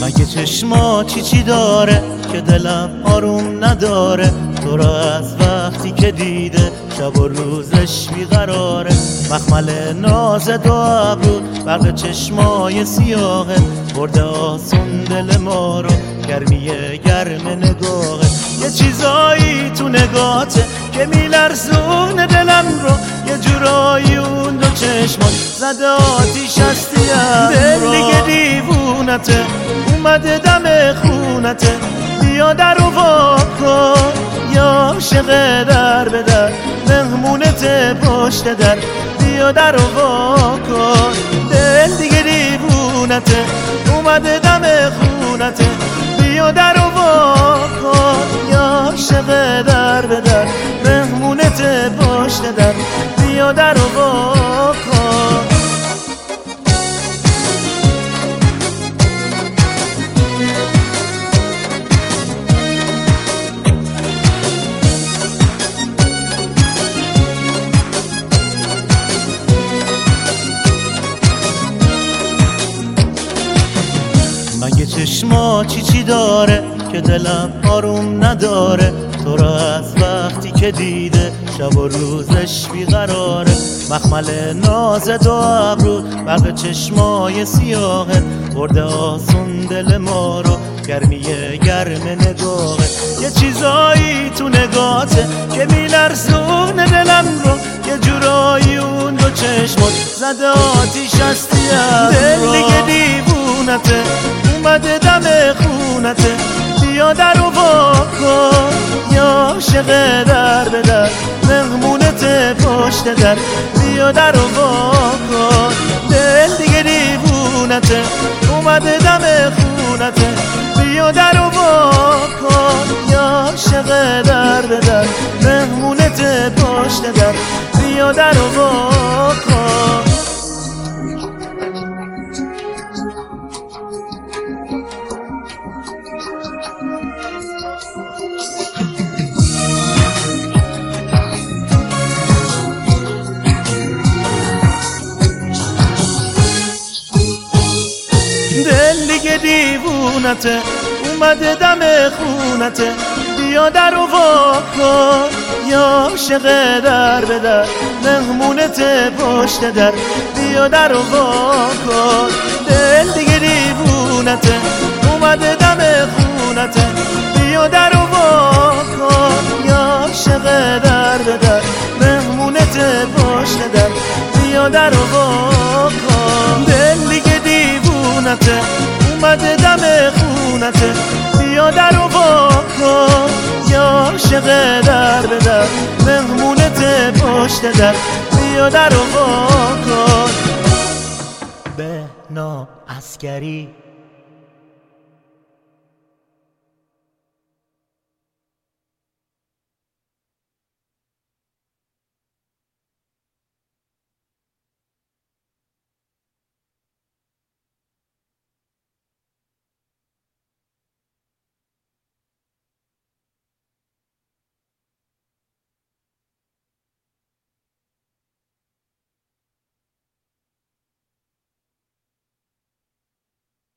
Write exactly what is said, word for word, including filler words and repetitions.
مگه چشما چی چی داره که دلم آروم نداره؟ تو را از وقتی که دیده شب و روزش بیقراره. مخمل ناز دو ابرو برق چشمای سیاهه برده آسون دل ما رو گرمی گرم نگاهه. یه چیزایی تو نگاته که میلرزونه دلم رو، یه جورایی اون دو چشمات زده آتیش هستیم. دل دیگه دیوونته اومده دم خونته، بیا در رو واکن یا عاشق در به در مهمونت پشت در. بیا در رو واکن دل دیگه دیوونته اومده دم خونته، بیا در رو واکن یا عاشق در به در مهمونت پشت در. بیا در رو واکن. مگه چشما چی چی داره که دلم آروم نداره؟ تو را از وقتی که دیده شب و روزش بیقراره. مخمل ناز دو ابرو برق چشمای سیاهت برده آسون دل ما رو گرمی گرم نگاهه. یه چیزایی تو نگاته که میلرزونه دلم رو، یه جورایی اون دو چشمات زده آتیش هستیم. دل دیگه دیوونته اومده دم خونته، بیا در رو واکن یا عاشق در به در مهمونت پشت در. بیا در رو واکن دل دیگه دیوونته اومده دم خونته، بیا در رو واکن یا عاشق در به در مهمونت پشت در. بیا در رو واکن. دل دیگه دیوونته اومده دم خونته، بیا در رو واکن یا عاشق در به در مهمونت پشت در. بیا در رو واکن دل دیگه دیوونته اومده دم خونته، بیا در رو واکن یا عاشق در به در مهمونت پشت در. بیا در رو واکن دل دیگه دیوونته اومده دم خونته، بیا در رو واکن یا عاشق در به در مهمونت پشت در. بیا در رو واکن. بهنام عسکری.